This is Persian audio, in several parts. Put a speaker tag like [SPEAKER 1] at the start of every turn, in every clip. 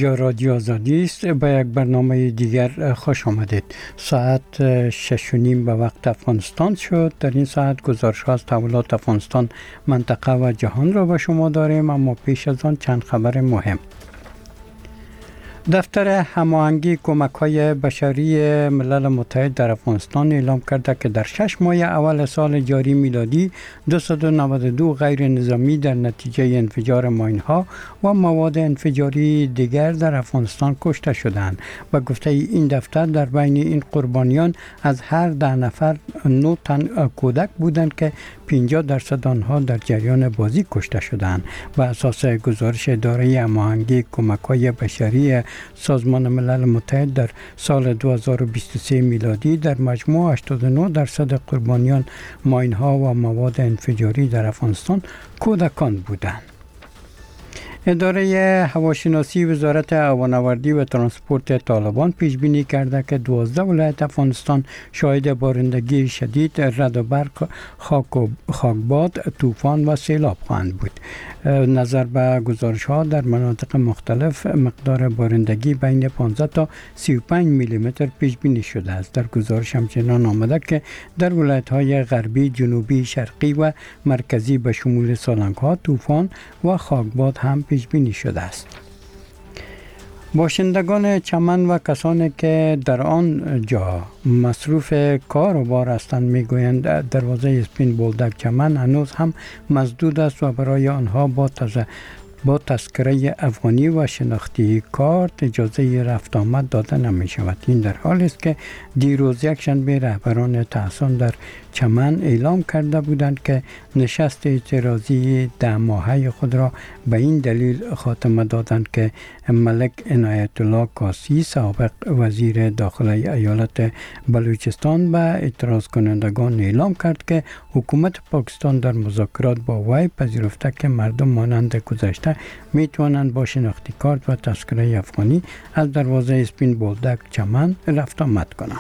[SPEAKER 1] اینجا رادیو آزادی است. به یک برنامه دیگر خوش آمدید. ساعت 6:30 به وقت افغانستان شد. در این ساعت گزارش ها از تحولات افغانستان، منطقه و جهان را به شما داریم، اما پیش از آن چند خبر مهم. دفتر هماهنگی کمک‌های بشری ملل متحد در افغانستان اعلام کرده که در 6 ماه اول سال جاری میلادی 292 غیر نظامی در نتیجه انفجار ماین‌ها و مواد انفجاری دیگر در افغانستان کشته شدند. به گفته این دفتر، در بین این قربانیان از هر 10 نفر 9 تن کودک بودند که 50% آنها در جریان بازی کشته شدند. بر اساس گزارش اداره هماهنگی کمک‌های بشری سازمان ملل متحد، در سال 2023 میلادی در مجموع 89% قربانیان ماین‌ها و مواد انفجاری در افغانستان کودکان بودند. اداره هواشناسی وزارت هوانوردی و ترانسپورت طالبان پیش بینی کرده که 12 ولایت افغانستان شاهد بارندگی شدید، رعد و برق، خاکباد، طوفان و سیلاب خواهند بود. نظر به گزارش ها در مناطق مختلف مقدار بارندگی بین 15 تا 35 میلیمتر پیش بینی شده است. در گزارش همچنان آمده که در ولایت های غربی، جنوبی، شرقی و مرکزی به شمول سالنگ ها، طوفان و خاکباد هم پیش بینی شده است. باشندگان چمن و کسانی که در آن جا مصروف کار و بار هستند میگویند دروازه اسپین بولدک چمن هنوز هم مسدود است و برای آنها با تذکره افغانی و شناختی کارت اجازه رفت آمد داده نمی شود. این در حالی است که دیروز یکشنبه رهبران تحصن در چمن اعلام کرده بودند که نشست اعتراضی 10 ماهه خود را به این دلیل خاتمه دادند که ملک عنایت الله کاسی، سابق وزیر داخلی ایالت بلوچستان، به اعتراض کنندگان اعلام کرد که حکومت پاکستان در مذاکرات با وی پذیرفته که مردم مانند گذشته می توانند با شناختی کارت و تذکره افغانی از دروازه اسپین بولدک چمن رفت آمد کنند.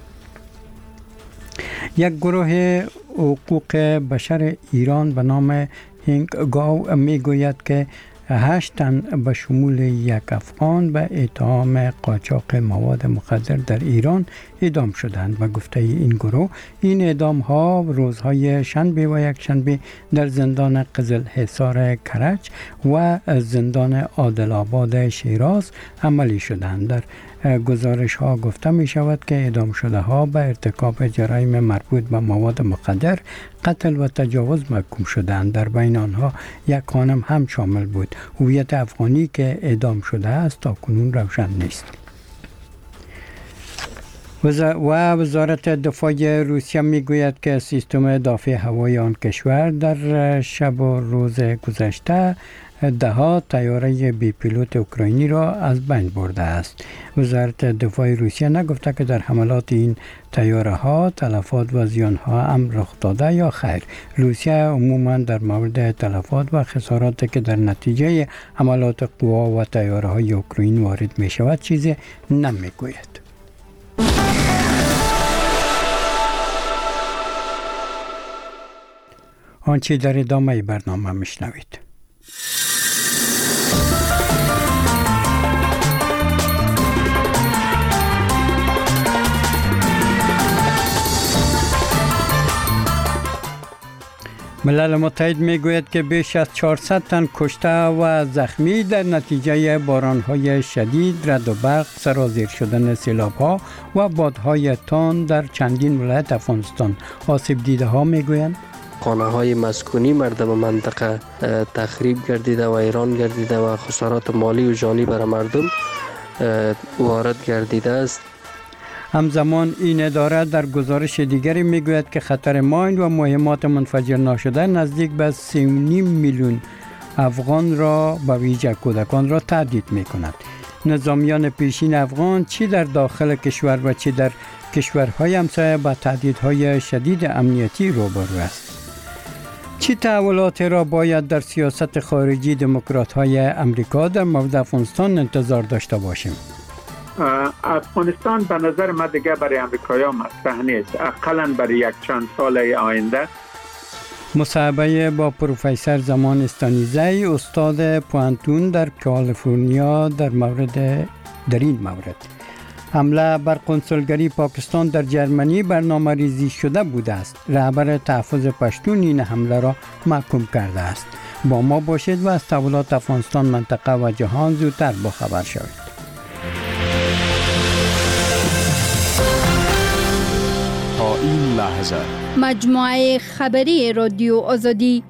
[SPEAKER 1] یک گروه حقوق بشر ایران به نام هینگگاو می گوید که 8 تن به شمول یک افغان به اتهام قاچاق مواد مخدر در ایران اعدام شدند. به گفته این گروه، این اعدام ها روزهای شنبه و یکشنبه در زندان قزل حصار کرج و زندان عادل آباد شیراز عملی شدند. در گزارش ها گفته می شود که اعدام شده ها به ارتکاب جرایم مربوط به مواد مخدر، قتل و تجاوز محکوم شدند. در بین آنها یک خانم هم شامل بود. هویت افغانی که اعدام شده است تا کنون روشن نیست. وزارت دفاع روسیه می گوید که سیستم دفاع هوایی آن کشور در شب و روز گذشته 10 طیاره بی پیلوت اوکراینی را از بین برده است. وزارت دفاع روسیه نگفته که در حملات این طیاره ها تلفات و زیان ها هم رخ داده یا خیر. روسیه عموما در مورد تلفات و خساراتی که در نتیجه حملات قوا و طیاره های اوکراین وارد می شود چیزی نمی گوید. آنچه در ادامه برنامه میشنوید. ملل متحد میگوید که بیش از 400 تن کشته و زخمی در نتیجه باران‌های شدید، رعد و برق، سرازیر شدن سیلاب‌ها و بادهای تند در چندین ولایت افغانستان آسیب دیده ها میگویند
[SPEAKER 2] خانه‌های مسکونی مردم منطقه تخریب گردیده و ویران گردیده و خسارات مالی و جانی برای مردم وارد گردیده است.
[SPEAKER 1] همزمان این اداره در گزارش دیگری میگوید که خطر ماین و مهمات منفجر ناشده نزدیک به 3.5 میلیون افغان را به ویژه کودکان را تهدید میکند. نظامیان پیشین افغان چی در داخل کشور و چی در کشورهای همسایه با تهدیدهای شدید امنیتی روبرو است. چه تحولاتی را باید در سیاست خارجی دموکرات‌های امریکا در مورد افغانستان انتظار داشته باشیم؟
[SPEAKER 3] افغانستان به نظر من دیگه برای امریکایی ها مطرح نیست. اقلاً برای یک چند سال آینده
[SPEAKER 1] مصاحبه با پروفسور زمان استانیزی استاد پوانتون در کالیفرنیا در این مورد حمله بر قنسولگری پاکستان در جرمنی برنامه ریزی شده بوده است. رهبر تحفظ پشتون این حمله را محکوم کرده است. با ما باشید و از تحولات افغانستان، منطقه و جهان زودتر با خبر شوید.
[SPEAKER 3] تا این لحظه
[SPEAKER 4] مجموعه خبری رادیو آزادی.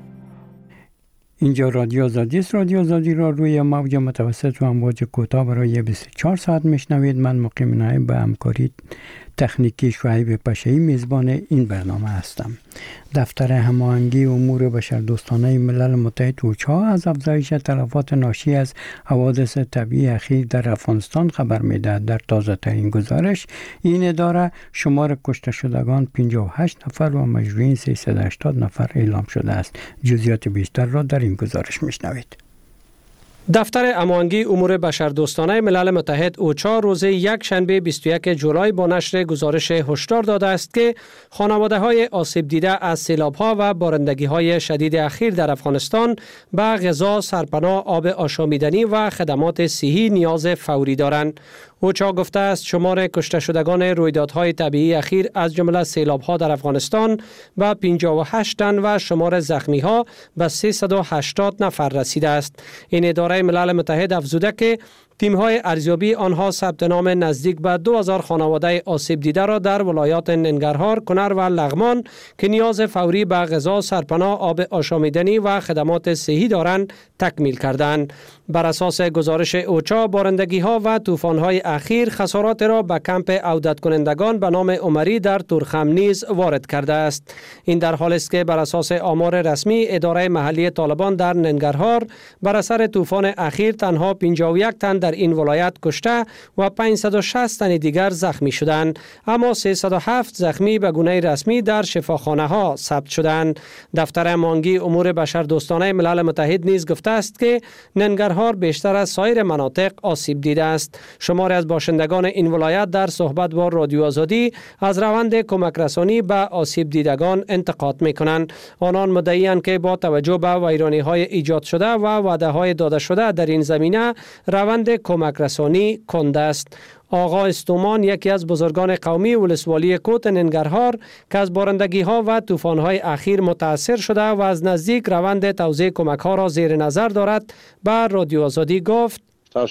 [SPEAKER 1] اینجا رادیو آزادی است. رادیو آزادی را روی موج متوسط و امواج کوتاه برای 24 ساعت میشنوید. من مقیم نایب به همکاری تکنیکی شعیب پشه‌ای میزبان این برنامه هستم. دفتر هماهنگی امور بشردوستانه ملل متحد اوچا از افزایش تلفات ناشی از حوادث طبیعی اخیر در افغانستان خبر می‌دهد. در تازه ترین گزارش این اداره شمار کشته شدگان 58 نفر و مجروحین 380 نفر اعلام شده است. جزئیات بیشتر را در این گزارش میشنوید.
[SPEAKER 5] دفتر هماهنگی امور بشردوستانه ملل متحد اوچا روز یک شنبه 21 جولای با نشر گزارش هشدار داده است که خانواده‌های آسیب دیده از سیلاب‌ها و بارندگی‌های شدید اخیر در افغانستان به غذا، سرپناه، آب آشامیدنی و خدمات صحی نیاز فوری دارند. اوچا گفته است شمار کشته شدگان رویدادهای طبیعی اخیر از جمله سیلاب‌ها در افغانستان به 58 تن و شمار زخمی‌ها به 380 نفر رسیده است. این اداره ملل متحد افزوده که تیم‌های ارزیابی آنها ثبت نام نزدیک به 2000 خانواده آسیب دیده را در ولایات ننگرهار، کنر و لغمان که نیاز فوری به غذا، سرپناه، آب آشامیدنی و خدمات صحی دارند تکمیل کردند. بر اساس گزارش اوچا بارندگی‌ها و طوفان‌های اخیر خسارات را به کمپ عودت کنندگان به نام عمری در تورخم نیز وارد کرده است. این در حالی است که بر اساس آمار رسمی اداره محلی طالبان در ننگرهار بر اثر طوفان اخیر تنها 51 تن در این ولایت کشته و 560 تن دیگر زخمی شدند، اما 307 زخمی به گونه رسمی در شفاخانه‌ها ثبت شدند. دفتر هماهنگی امور بشردوستانه ملل متحد نیز گفته است که ننگرهار بیشتر از سایر مناطق آسیب دیده است. شماری از باشندگان این ولایت در صحبت با رادیو آزادی از روند کمک رسانی به آسیب دیدگان انتقاد می‌کنند. آنان مدعی‌اند که با توجه به ویرانی‌های ایجاد شده و وعده‌های داده شده در این زمینه روند کمک رسانی کنده است. آقا استومان یکی از بزرگان قومی ولسوالی کوت ننگرهار که از بارندگی‌ها و طوفان‌های اخیر متاثر شده و از نزدیک روند توزیع کمک‌ها را زیر نظر دارد به رادیو آزادی گفت: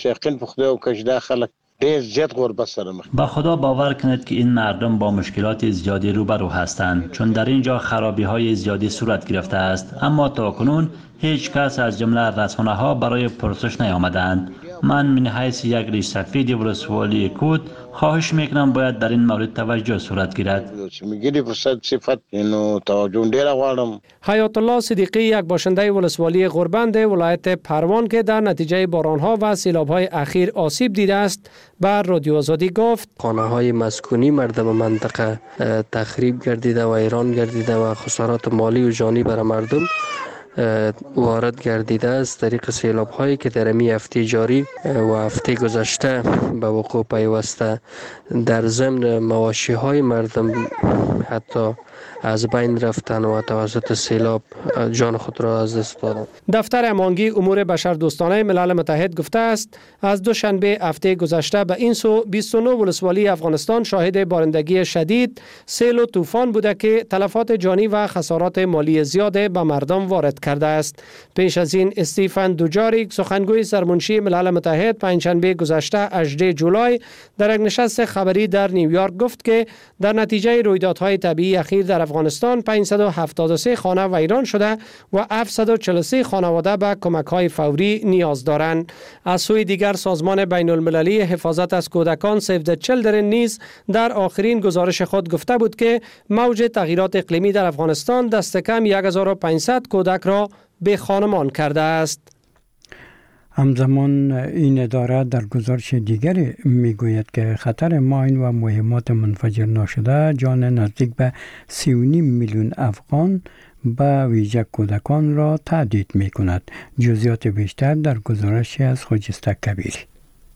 [SPEAKER 6] با خدا باور کنید که این مردم با مشکلات زیادی روبرو هستند، چون در اینجا خرابی‌های زیادی صورت گرفته است، اما تاکنون هیچ کس از جمله رسانه‌ها برای پرسش نیامدند. من من حیث یک ریش سفید ولسوالی کوت خواهش میکنم باید در این مورد توجه صورت گیرد.
[SPEAKER 5] حیات الله صدیقی یک باشنده ولسوالی غربند ولایت پروان که در نتیجه بارانها و سیلاب‌های اخیر آسیب دیده است بر رادیو آزادی گفت:
[SPEAKER 2] خانه‌های مسکونی مردم منطقه تخریب گردیده و ویران گردیده و خسارات مالی و جانی بر مردم وارد گردیده است. طریق سیلاب هایی که در می هفته جاری و هفته گذشته به وقوع پیوسته، در ضمن مواشی های مردم حتی از بین رفتن و توسط سیلاب جان خود را از دست دادند.
[SPEAKER 5] دفتر هماهنگی امور بشردوستانه ملل متحد گفته است از دوشنبه هفته گذشته به این سو 29 ولسوالی افغانستان شاهد بارندگی شدید، سیل و طوفان بوده که تلفات جانی و خسارات مالی زیاد به مردم وارد کرده است. پیش از این استیفن دوجاریک سخنگوی سرمنشی ملل متحد پنجشنبه گذشته 18 جولای در یک نشست خبری در نیویورک گفت که در نتیجه رویدادهای طبیعی اخیر در افغانستان 573 خانه ویران شده و 743 خانواده به کمک‌های فوری نیاز دارند. از سوی دیگر سازمان بین المللی حفاظت از کودکان سیو د چیلدرن نیز در آخرین گزارش خود گفته بود که موج تغییرات اقلیمی در افغانستان دست کم 1500 کودک را به خانمان کرده است.
[SPEAKER 1] همزمان این اداره در گزارش دیگری میگوید که خطر ماین و مهمات منفجر ناشده جان نزدیک به 3.5 میلیون افغان به ویژه کودکان را تهدید می کند. جزئیات بیشتر در گزارشی از خجسته کبیری.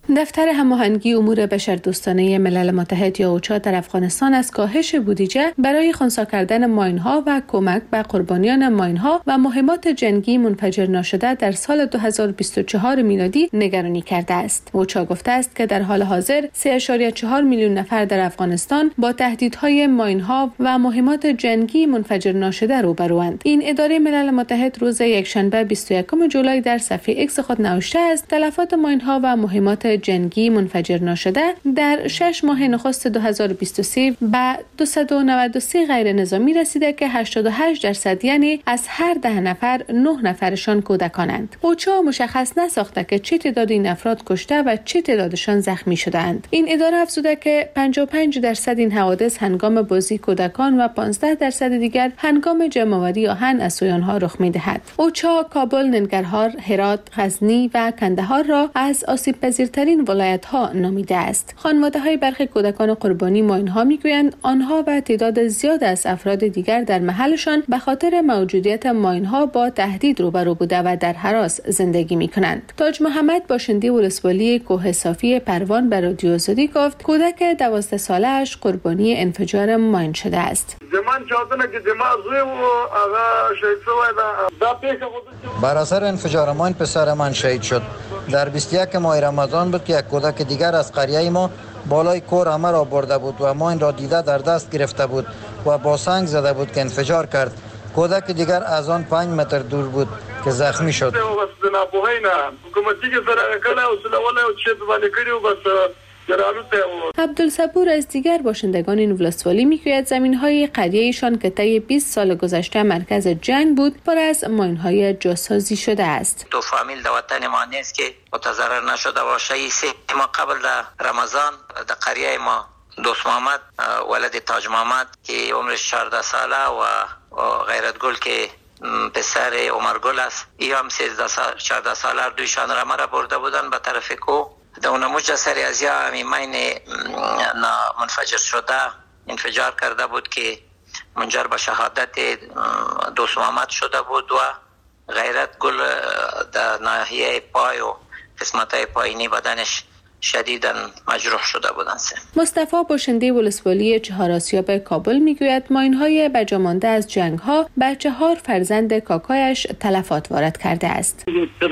[SPEAKER 7] دفتر هماهنگی امور بشردوستانه ملل متحد یا اوچا در افغانستان از کاهش بودجه برای خنثی کردن ماین‌ها و کمک به قربانیان ماین‌ها و مهمات جنگی منفجر ناشده در سال 2024 میلادی نگرانی کرده است. اوچا گفته است که در حال حاضر 3.4 میلیون نفر در افغانستان با تهدیدهای ماین‌ها و مهمات جنگی منفجر ناشده روبروند. این اداره ملل متحد روز یکشنبه 21 جولای در صفحه ایکس خود نوشته است تلفات ماین‌ها و مهمات جنگی منفجر ناشده در 6 ماه نخست 2023 به 293 غیر نظامی رسیده که 88% یعنی از هر 10 نفر 9 نفرشان کودکانند. اوچا مشخص نساخته که چه تعداد این افراد کشته و چه تعدادشان زخمی شدند. این اداره افزوده که 55% این حوادث هنگام بازی کودکان و 15% دیگر هنگام جمع‌آوری آهن از سویان‌ها رخ می‌دهد. اوچا کابل، ننگرهار، هرات، غزنی و کندهار را از آسیب‌پذیرترین ولایت‌ها نامیده است. خانواده‌های برخی کودکان قربانی ماین‌ها می‌گویند آنها و تعداد زیاد از افراد دیگر در محلشان به خاطر موجودیت ماین‌ها با تهدید روبرو بوده و در هراس زندگی می‌کنند. تاج محمد باشنده ولسوالی کوه صافی پروان به رادیو آزادی گفت کودک 12 ساله‌اش قربانی انفجار ماین شده است.
[SPEAKER 8] بر اثر انفجار ماین پسر من شهید شد. در 21 ماه رمضان بود که یک کودک دیگر از قریه ما بالای کور همه را برده بود و ماین را دیده در دست گرفته بود و با سنگ زده بود که انفجار کرد. کودک دیگر از آن 5 متر دور بود که زخمی شد.
[SPEAKER 7] عبدالصبور از دیگر باشندگان این ولسوالی میگوید زمین‌های قریه‌شان که طی 20 سال گذشته مرکز جنگ بود پر از ماین‌های جاسازی شده است.
[SPEAKER 9] دو فامیل در وطن ما نیست که متضرر نشده باشه. ما قبل در رمضان در قریه ما دوست محمد ولد تاج محمد که عمرش 14 ساله و غیرت گل که پسر عمر گل است، ای هم 14 ساله دویشان را برده بودن به طرف کو. در اونموج سری از یا همی مین منفجر شده انفجار کرده بود که منجر به شهادت دوست محمد شده بود و غیرت گل در ناحیه پای و قسمت‌های پایینی بدنش شدیداً مجروح شده بودند.
[SPEAKER 7] مصطفی باشنده ولسوالی چهار آسیاب کابل میگوید ماین‌های بجامانده از جنگ‌ها به 4 فرزند کاکایش تلفات وارد کرده است.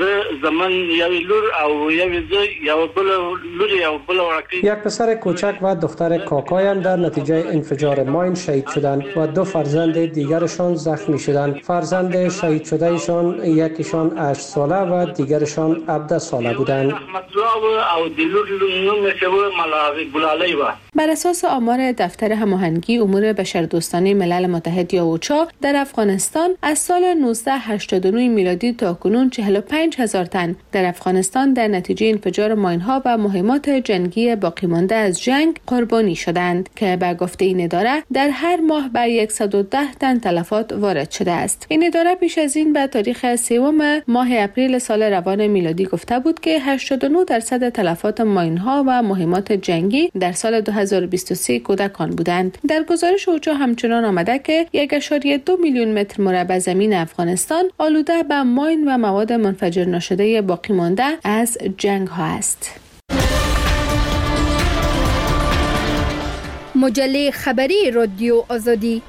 [SPEAKER 5] یک پسر کوچک و دختر کاکایم در نتیجه انفجار ماین شهید شدند و 2 فرزند دیگرشان زخمی شدند. فرزند شهید شدهشان یکیشان 8 ساله و دیگرشان 17 ساله بودند.
[SPEAKER 7] بر اساس آمار دفتر هماهنگی امور بشردوستانه ملل متحد یا اوچا در افغانستان از سال 1989 میلادی تا کنون 45,000 تن در افغانستان در نتیجه انفجار ماین‌ها و مهمات جنگی باقی مانده از جنگ قربانی شدند که به گفته این اداره در هر ماه به 110 تن تلفات وارد شده است. این اداره پیش از این به تاریخ 3 ماه اپریل سال روان میلادی گفته بود که 89% تلفات ماین‌ها و مهمات جنگی در سال 2023 کودکان بودند. در گزارش اوچا همچنان آمده که 1.2 میلیون متر مربع زمین افغانستان آلوده به ماین و مواد منفجر نشده باقی مانده از جنگ ها است.
[SPEAKER 4] مجله خبری رادیو آزادی.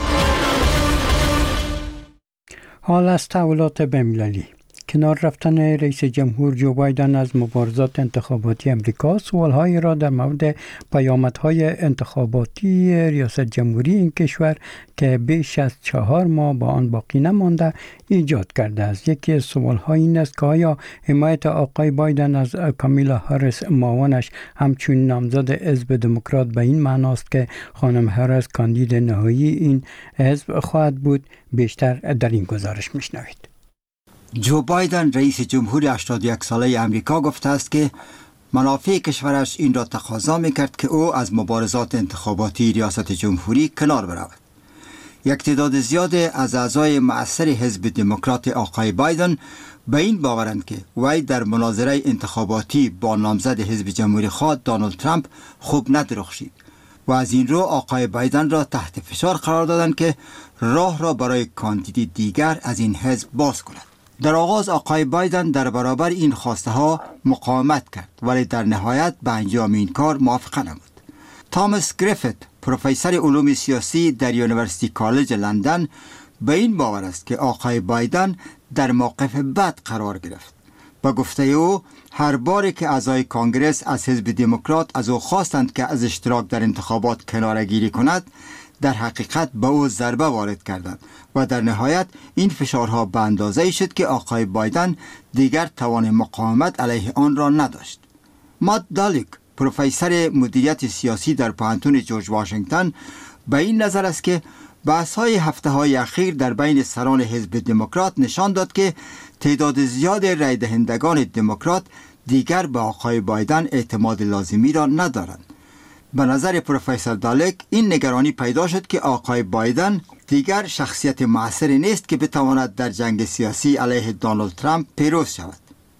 [SPEAKER 1] حال از تحولات بین‌المللی. کنار رفتن رئیس جمهور جو بایدن از مبارزات انتخاباتی امریکا، سوالهایی را در مورد پیامدهای انتخاباتی ریاست جمهوری این کشور که بیش از 4 ماه با آن باقی نمانده ایجاد کرده است. یکی از سوالها این است که آیا حمایت آقای بایدن از کامیلا هاریس معاونش همچون نامزد حزب دموکرات به این معناست که خانم هاریس کاندید نهایی این حزب خواهد بود؟ بیشتر در این گزارش میشنوید.
[SPEAKER 10] جو بایدن رئیس جمهور 81 ساله امریکا گفته است که منافع کشورش این را تقاضا می‌کرد که او از مبارزات انتخاباتی ریاست جمهوری کنار برود. یک تعداد زیاد از اعضای مؤثر حزب دموکرات آقای بایدن به این باورند که وی در مناظره انتخاباتی با نامزد حزب جمهوری خواه دونالد ترامپ خوب ندرخشید و از این رو آقای بایدن را تحت فشار قرار دادند که راه را برای کاندید دیگر از این حزب باز کند. در آغاز آقای بایدن در برابر این خواسته ها مقاومت کرد، ولی در نهایت به انجام این کار موافقه نمود. تامس گریفیت، پروفسور علوم سیاسی در یونیورسیتی کالج لندن، به این باور است که آقای بایدن در موقف بد قرار گرفت. با گفته او، هر باری که اعضای کانگرس از حزب دموکرات از او خواستند که از اشتراک در انتخابات کناره‌گیری کند، در حقیقت به او ضربه وارد کردند و در نهایت این فشارها به اندازه‌ای شد که آقای بایدن دیگر توان مقاومت علیه آن را نداشت. مات دالیک، پروفسور مدیریت سیاسی در پوهنتون جورج واشنگتن، به این نظر است که بحث‌های هفته‌های اخیر در بین سران حزب دموکرات نشان داد که تعداد زیاد رای دهندگان دموکرات دیگر به آقای بایدن اعتماد لازمی را ندارند. به نظر پروفسور دالک این نگرانی پیدا شد که آقای بایدن دیگر شخصیت مؤثری نیست که بتواند در جنگ سیاسی علیه دونالد ترامپ پیروز شود.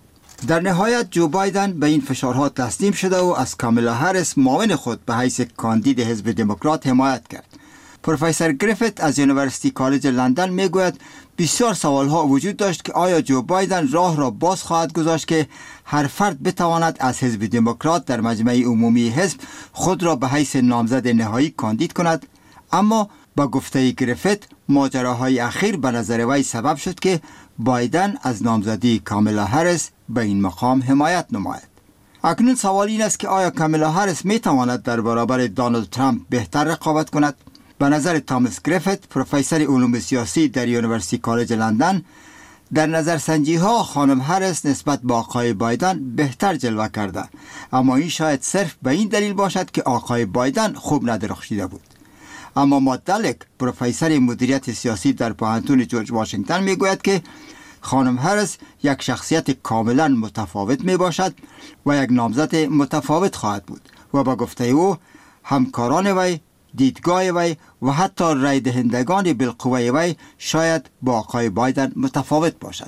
[SPEAKER 10] در نهایت جو بایدن به این فشارها تسلیم شده و از کامالا هریس معاون خود به حیث کاندید حزب دموکرات حمایت کرد. پروفسور گریفیت از یونیورسیتی کالج لندن میگوید بسیار سوالها وجود داشت که آیا جو بایدن راه را باز خواهد گذاشت که هر فرد بتواند از حزب دموکرات در مجمع عمومی حزب خود را به حیث نامزد نهایی کاندید کند. اما با گفته گریفیت، ماجراهای اخیر به نظر وی سبب شد که بایدن از نامزدی کامالا هریس به این مقام حمایت نماید. اکنون سوال این است که آیا کامالا هریس می تواند در برابر دونالد ترامپ بهتر رقابت کند؟ به نظر تامس گریفیت، پروفسور علوم سیاسی در یونیورسیتی کالج لندن، در نظرسنجی ها خانم هریس نسبت به آقای بایدن بهتر جلوه کرده، اما این شاید صرف به این دلیل باشد که آقای بایدن خوب ندرخشیده بود. اما مات دالک، پروفسور مدیریت سیاسی در پوهنتون جورج واشنگتن، میگوید که خانم هریس یک شخصیت کاملا متفاوت می باشد و یک نامزد متفاوت خواهد بود و با گفته او همکاران وی، دیدگاه وی و حتی رای دهندگان بالقوه وی شاید با آقای بایدن متفاوت باشند.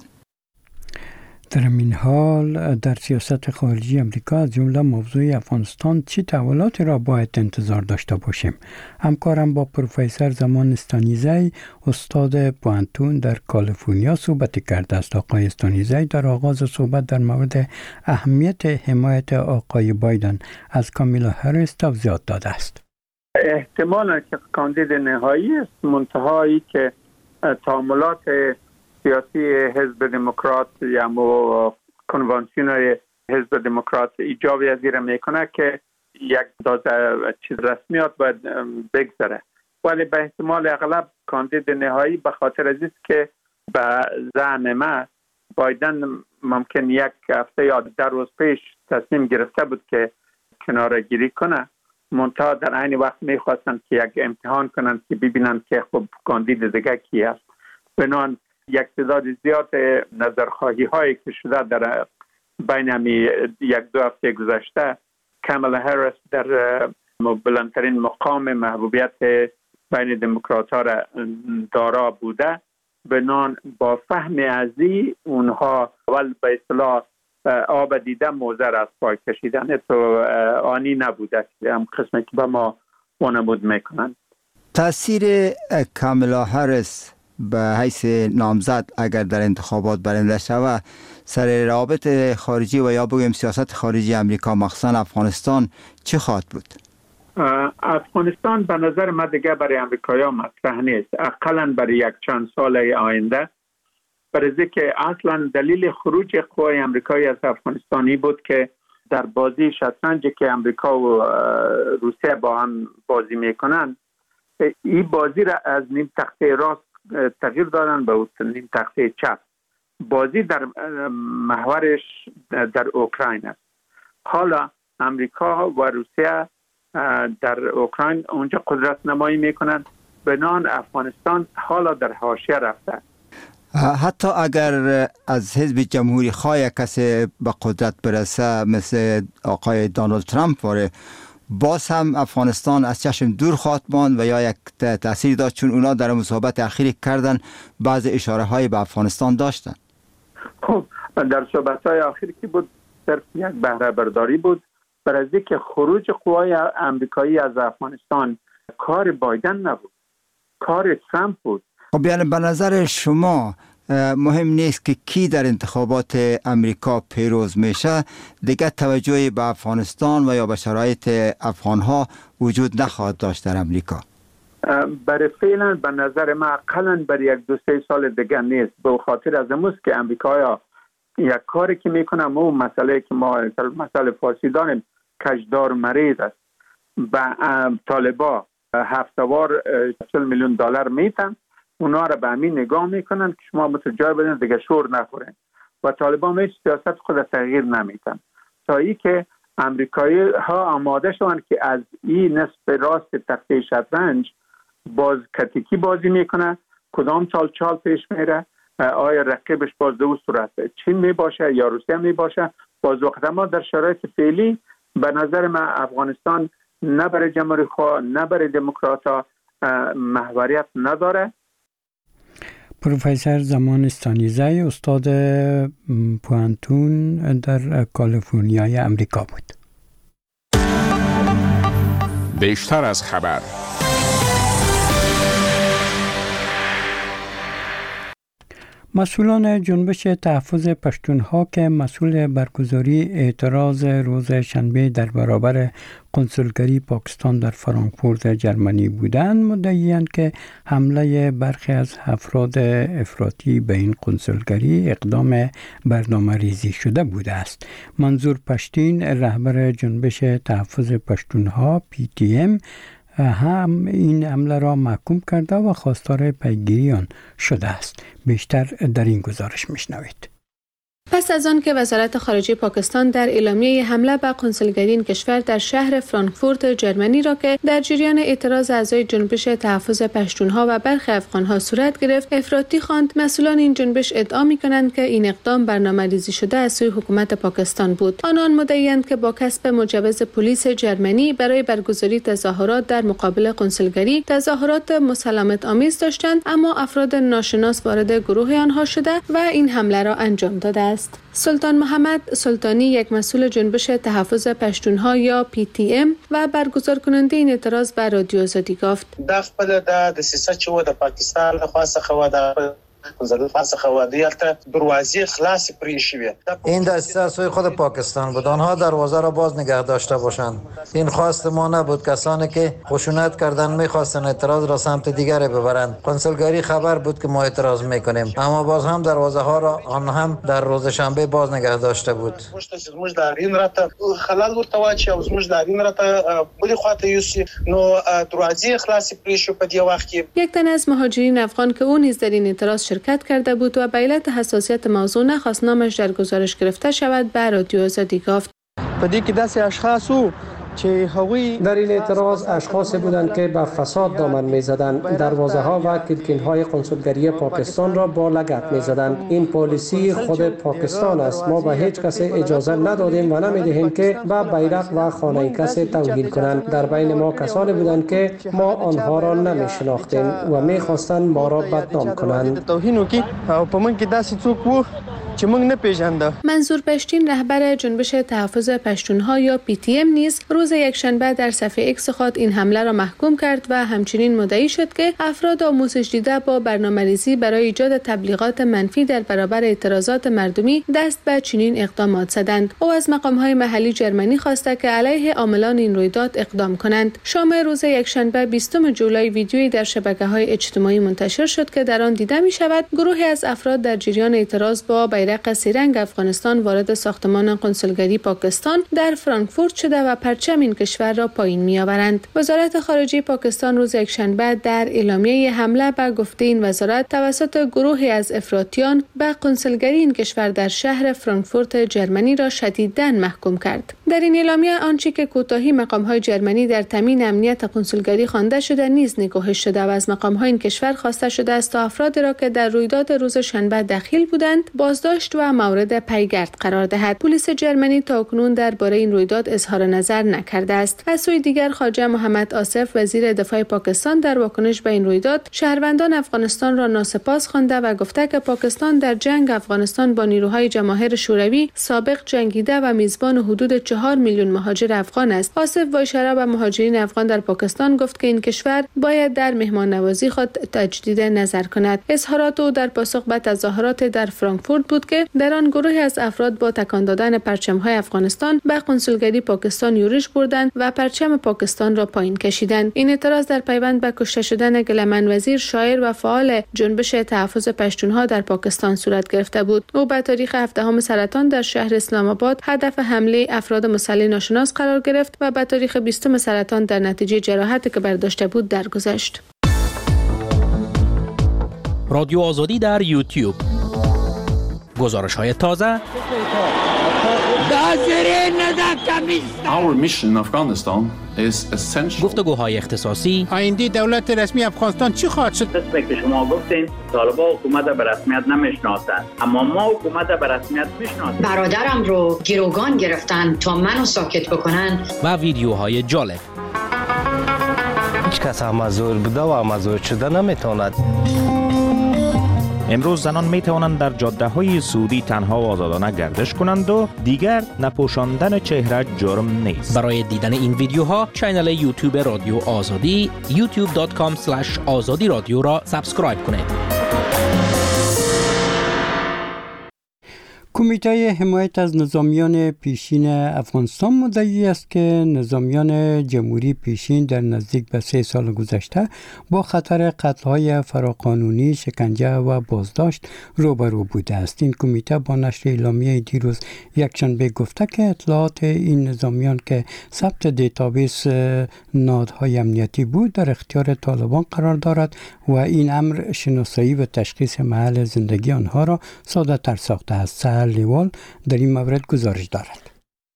[SPEAKER 1] در این حال در سیاست خارجی امریکا از جمله موضوع افغانستان چه تحولاتی را باید انتظار داشته باشیم؟ همکارم با پروفسور زمان استانیزی، استاد پوهنتون در کالیفرنیا صحبت کرده است. آقای استانیزی در آغاز صحبت در مورد اهمیت حمایت آقای بایدن از کامالا هریس توضیحات داده است.
[SPEAKER 11] احتمال که کاندید نهایی است، منتهایی که تعاملات سیاسی حزب دموکرات یا کنوانسیون حزب دموکرات ایجاب یزیر میکنه که یک چیز رسمیات باید بگذره، ولی به احتمال اغلب کاندید نهایی به خاطر از است که به زعم ما بایدن ممکن یک هفته یا 10 روز پیش تصمیم گرفته بود که کناره گیری کنه، منتها در عین وقت میخواستن که یک امتحان کنن که ببینن که خب کاندید دیگه کی است. بنان یک تعداد زیاد نظرخواهی هایی که شده در بین همی 1-2 هفته گذشته، کامالا هریس در بلندترین مقام محبوبیت بین دموکرات ها را دارا بوده. بنان با فهم ازی اونها اول به اصطلاح آب دیده موزه را از پای کشیدن تو آنی نبوده، هم قسمی که به ما وانمود میکنن.
[SPEAKER 10] تاثیر کامالا هریس به حیث نامزد اگر در انتخابات برنده شود سر روابط خارجی و یا بگویم سیاست خارجی امریکا مخصوصا افغانستان چه خواهد بود؟
[SPEAKER 11] افغانستان به نظر من دیگه برای امریکایی‌ها مطرح نیست، اقلاً برای یک چند سال آینده، برای که اصلا دلیل خروج قوای امریکایی از افغانستانی بود که در بازی شطرنجی که امریکا و روسیه با هم بازی میکنن، این بازی را از نیم تخته راست تغییر دادن به نیم تخته چپ. بازی در محورش در اوکراین است. حالا امریکا و روسیه در اوکراین اونجا قدرت نمایی میکنن، بنان افغانستان حالا در حاشیه رفته.
[SPEAKER 10] حتی اگر از حزب جمهوری خواه کسی به قدرت برسه مثل آقای دونالد ترامپ واره، باز هم افغانستان از چشم دور خواهد ماند و یا یک تأثیر داشت، چون اونا در مصاحبت اخیری کردن بعض اشاره های به افغانستان داشتن.
[SPEAKER 11] خب در صحبت های اخیری که بود صرف یک بهره برداری بود، برای اینکه خروج قوای امریکایی از افغانستان کار بایدن نبود، کار ترامپ بود.
[SPEAKER 10] خب یعنی به نظر شما مهم نیست که کی در انتخابات امریکا پیروز میشه، دیگه توجهی به افغانستان و یا به شرایط افغانها وجود نخواهد داشت در امریکا.
[SPEAKER 11] برای فعلا به نظر من اقلا برای 1-2-3 سال دیگه نیست. به خاطر از امروز که امریکایا یک کاری که میکنم و مسئله که ما مسئله فارسی داریم کشدار مریض است. به طالبا هفته‌وار $40 میلیون میتن، اونا را به همین نگاه میکنن که شما مثل جای بدن دیگه شور نخورین و طالبان هیچ سیاست خود تغییر نمیتن تا ای که امریکایی ها آماده شوند که از این نصف راست تخته شطرنج باز کتیکی بازی میکنه، کدام چال پیش میره، آیا رقیبش باز دو صورت چین میباشه یا روسیه میباشه. باز وقت ما در شرایط فعلی به نظر من افغانستان نه برای جمهوری خواه نه برای دموکرات محوریت نداره.
[SPEAKER 1] پروفسور زمان استانیزه استاد پوانتون در کالیفرنیای امریکا بود.
[SPEAKER 3] بیشتر از خبر.
[SPEAKER 1] مسئولان جنبش تحفظ پشتونها که مسئول برگزاری اعتراض روز شنبه در برابر کنسولگری پاکستان در فرانکفورت جرمنی بودند مدعی‌اند که حمله برخی از افراد افراطی به این کنسولگری اقدام برنامه‌ریزی شده بوده است. منظور پشتین رهبر جنبش تحفظ پشتونها PTM هم این حمله را محکوم کرده و خواستار پیگیری آن شده است. بیشتر در این گزارش میشنوید.
[SPEAKER 7] پس از آن که وزارت خارجه پاکستان در اعلامیه حمله به کنسولگری این کشور در شهر فرانکفورت جرمنی را که در جریان اعتراض اعضای جنبش تحفظ پشتونها و برخی افغانها صورت گرفت افراطی خواند، مسئولان این جنبش ادعا می‌کنند که این اقدام برنامه‌ریزی شده از سوی حکومت پاکستان بود. آنان مدعی‌اند که با کسب مجوز پلیس جرمنی برای برگزاری تظاهرات در مقابل کنسولگری تظاهرات مسالمت آمیز داشتند، اما افراد ناشناس وارد گروه آنها شده و این حمله را انجام داده. سلطان محمد سلطانی یک مسئول جنبش تحفظ پشتونها یا PTM و برگزار کننده این اعتراض به رادیو آزادی گفت
[SPEAKER 12] دا خپل د سیاست چې د پاکستان له خاصه خوا د وزارت خاصه خوا دیالته دروازه خلاص پرې شوی.
[SPEAKER 8] این دسته سوی خود پاکستان بود، آنها دروازه را باز نگه داشته باشند. این خواست ما نبود. کسانی که خشونت کردن می‌خواستن اعتراض را سمت دیگری ببرند. کنسولگری خبر بود که ما اعتراض می‌کنیم، اما باز هم دروازه ها را آن هم در روز شنبه باز نگه داشته بود.
[SPEAKER 12] زموږ د رین راته خلل ورته واچي او زموږ د رین راته بلې خواته یوسي نو دروازه خلاص پرې شو په دې وخت کې.
[SPEAKER 7] یک تن از مهاجرین افغان که اون نیز در این اعتراض شرکت کرده بود و به علت حساسیت موضوع نخواست نامش در گزارش گرفته شود به رادیو آزادی گفت
[SPEAKER 13] په دې کې داسې اشخاص وو
[SPEAKER 5] در این اعتراض اشخاصی بودند که به فساد دامن می‌زدند، دروازه‌ها و کلکین‌های کنسولگری پاکستان را با لگد می‌زدند. این پالیسی خود پاکستان است. ما به هیچ کس اجازه ندادیم و نمی‌دهیم که به بیرق و خانه کسی توهین کنند. در بین ما کسانی بودند که ما آنها را نمی‌شناختیم و می‌خواستند ما را بدنام کنند.
[SPEAKER 13] توهین وکړي او په من کې داسې څوک وو چې موږ نه پیژانده.
[SPEAKER 7] منظور پشتین رهبر جنبش تحفظ پشتونها یا PTM نیز روز یکشنبه در صفحه ایکس خود این حمله را محکوم کرد و همچنین مدعی شد که افراد آموزش دیده با برنامه‌ریزی برای ایجاد تبلیغات منفی در برابر اعتراضات مردمی دست به چنین اقدامات زدند. او از مقام‌های محلی جرمنی خواسته که علیه عاملان این رویداد اقدام کنند. شام روز یکشنبه 20 جولای ویدیویی در شبکه‌های اجتماعی منتشر شد که در آن دیده می‌شود گروهی از افراد در جریان اعتراض با بیرق سه‌رنگ افغانستان وارد ساختمان کنسولگری پاکستان در فرانکفورت شده و پرچم این کشور را پایین می‌آورند. وزارت خارجه پاکستان روز یکشنبه در اعلامیه حمله به گفته این وزارت توسط گروهی از افراطیان به کنسولگری این کشور در شهر فرانکفورت جرمنی را شدیداً محکوم کرد. در این اعلامیه آنچه که کوتاهی مقام‌های جرمنی در تامین امنیت کنسولگری خوانده شده نیز نگوهش شده و از مقام‌های این کشور خواسته شده است تا افرادی را که در رویداد روز شنبه دخیل بودند بازداشت و مورد پیگرد قرار دهد. پلیس جرمنی تاکنون درباره این رویداد اظهار نظر نکرده است. از سوی دیگر خواجه محمد آصف وزیر دفاع پاکستان در واکنش به این رویداد شهروندان افغانستان را ناسپاس خوانده و گفته که پاکستان در جنگ افغانستان با نیروهای جماهیر شوروی سابق جنگیده و میزبان حدود 4 میلیون مهاجر افغان است. آصف وایشرا و مهاجرین افغان در پاکستان گفت که این کشور باید در مهمان نوازی خود تجدید نظر کند. اظهارات او در پاسخ به تظاهرات در فرانکفورت بود که در آن گروهی از افراد با تکان دادن پرچم‌های افغانستان به قنسولگری پاکستان یورش بردند و پرچم پاکستان را پایین کشیدند. این اعتراض در پیوند به کشته شدن گلمن وزیر، شاعر و فعال جنبش تحفظ پشتونها در پاکستان صورت گرفته بود. او به تاریخ 17 سرطان در شهر اسلام آباد هدف حمله افراد مسلح ناشناس قرار گرفت و به تاریخ 20 سرطان در نتیجه جراحتی که برداشته بود درگذشت.
[SPEAKER 14] رادیو آزادی در یوتیوب. گزارش‌های تازه.
[SPEAKER 3] Our mission in Afghanistan is essential.
[SPEAKER 14] گفتگوهای اختصاصی.
[SPEAKER 15] آینده دولت رسمی افغانستان چی خواهد شد؟
[SPEAKER 16] قسمی که شما گفتین طالبان حکومت به رسمیت نمیشناسند، اما ما حکومت به رسمیت میشناسیم.
[SPEAKER 17] برادرم رو گروگان گرفتن تا منو ساکت بکنن.
[SPEAKER 14] و ویدیوهای جالب.
[SPEAKER 18] هیچ کس مزور بوده و مزور شده نمیتواند.
[SPEAKER 19] امروز زنان می توانند در جاده های سعودی تنها و آزادانه گردش کنند و دیگر نپوشاندن چهره جرم نیست.
[SPEAKER 14] برای دیدن این ویدیوها کانال یوتیوب رادیو آزادی youtube.com/azadi رادیو را سابسکرایب کنید.
[SPEAKER 1] کمیته حمایت از نظامیان پیشین افغانستان مدعی است که نظامیان جمهوری پیشین در نزدیک به 3 سال گذشته با خطر قتل‌های فراقانونی، شکنجه و بازداشت روبرو بوده است. این کمیته با نشر اعلامیه دیروز یکشنبه گفته که اطلاعات این نظامیان که ثبت دیتابیس نهادهای امنیتی بود در اختیار طالبان قرار دارد و این امر شناسایی و تشخیص محل زندگی آنها را ساده تر ساخته است. لیوال در این مورد گزارش دارد.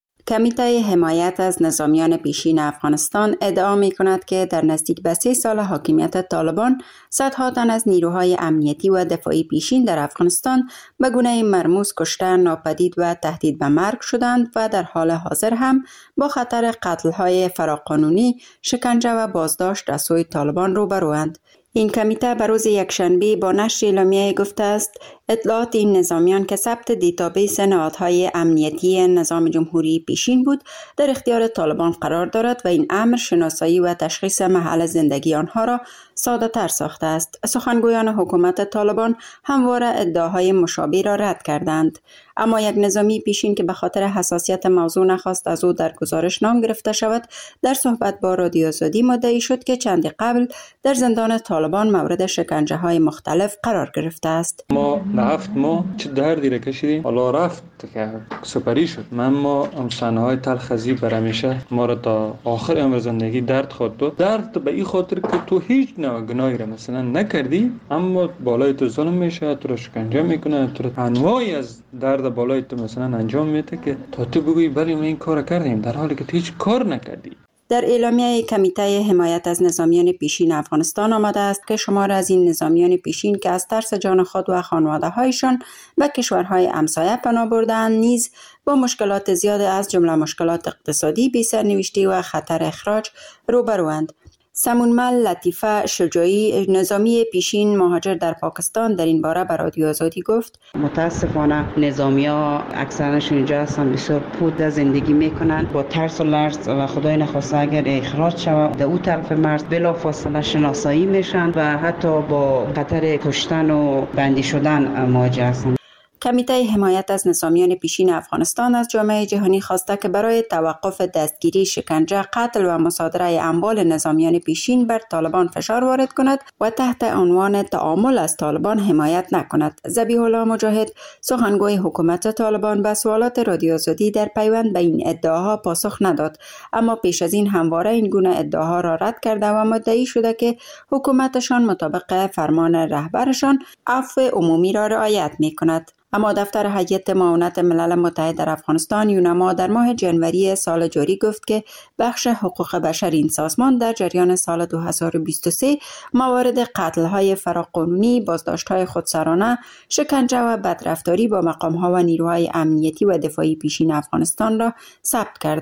[SPEAKER 20] کمیته حمایت از نظامیان پیشین افغانستان ادعا می کند که در نزدیک به 3 سال حاکمیت طالبان صدها تن از نیروهای امنیتی و دفاعی پیشین در افغانستان به گونه مرموز کشته، ناپدید و تهدید به مرگ شدند و در حال حاضر هم با خطر قتل‌های فراقانونی، شکنجه و بازداشت از سوی طالبان روبروند. این کمیته به روز یکشنبه با نشر اعلامیه گفته است اطلاعات این نظامیان که ثبت دیتابیس نهادهای امنیتی نظام جمهوری پیشین بود در اختیار طالبان قرار دارد و این امر شناسایی و تشخیص محل زندگی آنها را ساده تر ساخته است. سخنگویان حکومت طالبان همواره ادعاهای مشابه را رد کردند، اما یک نظامی پیشین که به خاطر حساسیت موضوع نخواست از او در گزارش نام گرفته شود در صحبت با رادیو آزادی مدعی شد که چندی قبل در زندان طالبان مورد شکنجه های مختلف قرار گرفته است.
[SPEAKER 21] ما 7 ماه چه دردی را کشیدیم، حالا رفت که سپری شد. ما صحنه های تلخ از این بر همیشه ما را تا آخر عمر زندگی درد خورد داد. درد به این خاطر که تو هیچ نوع گناهی را مثلا نکردی، اما بالای تو ظلم میشه، تو را شکنجه میکنه، تو را انواعی از درد بالای تو مثلا انجام میده که تا تو بگویی بله ما این کار کردیم در حالی که تو هیچ کار نکردی.
[SPEAKER 20] در اعلامیه کمیته حمایت از نظامیان پیشین افغانستان آمده است که شمار از این نظامیان پیشین که از ترس جان خود و خانواده‌هایشان به کشورهای همسایه پناه بردند نیز با مشکلات زیاد از جمله مشکلات اقتصادی، بی‌سرنوشتی و خطر اخراج روبروند. سمونمل لطیفه شجاعی، نظامی پیشین مهاجر در پاکستان، در این باره به رادیو آزادی گفت
[SPEAKER 22] متاسفانه نظامی‌ها اکثرشون اینجا هستن بسیار پوده زندگی میکنن با ترس و لرز و خدای نخواسته اگر اخراج شود در اون طرف مرز بلافاصله شناسایی میشن و حتی با خطر کشتن و بندی شدن مواجه هستند.
[SPEAKER 20] کمیته حمایت از نظامیان پیشین افغانستان از جامعه جهانی خواسته که برای توقف دستگیری، شکنجه، قتل و مصادره اموال نظامیان پیشین بر طالبان فشار وارد کند و تحت عنوان تعامل از طالبان حمایت نکند. ذبیح الله مجاهد، سخنگوی حکومت طالبان، به سوالات رادیو آزادی در پیوند به این ادعاها پاسخ نداد، اما پیش از این همواره این گونه ادعاها را رد کرده و مدعی شده که حکومتشان مطابق فرمان رهبرشان عفو عمومی را رعایت می‌کند. اما دفتر هیئت معاونت ملل متحد در افغانستان یونما در ماه جنوری سال جاری گفت که بخش حقوق بشر این سازمان در جریان سال 2023 موارد قتل‌های فراقانونی، بازداشت‌های خودسرانه، شکنجه و بدرفتاری با مقام‌ها و نیروهای امنیتی و دفاعی پیشین افغانستان را ثبت کرده است.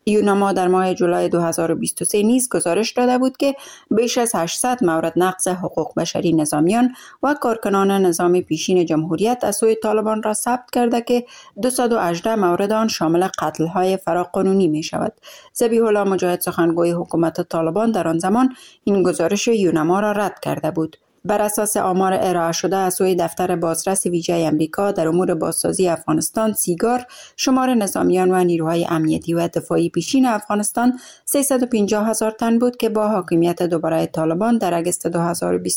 [SPEAKER 20] یوناما در ماه جولای 2023 نیز گزارش داده بود که بیش از 800 مورد نقض حقوق بشری نظامیان و کارکنان نظام پیشین جمهوریت از سوی طالبان را ثبت کرده که 218 مورد آن شامل قتل‌های فراقانونی می شود. ذبیح الله مجاهد سخنگوی حکومت طالبان در آن زمان این گزارش یوناما را رد کرده بود. بر اساس آمار ارائه شده از سوی دفتر بازرس ویژه امریکا در امور بازسازی افغانستان سیگار، شمار نظامیان و نیروهای امنیتی و دفاعی پیشین افغانستان 350,000 تن بود که با حاکمیت دوباره طالبان در اگست 2023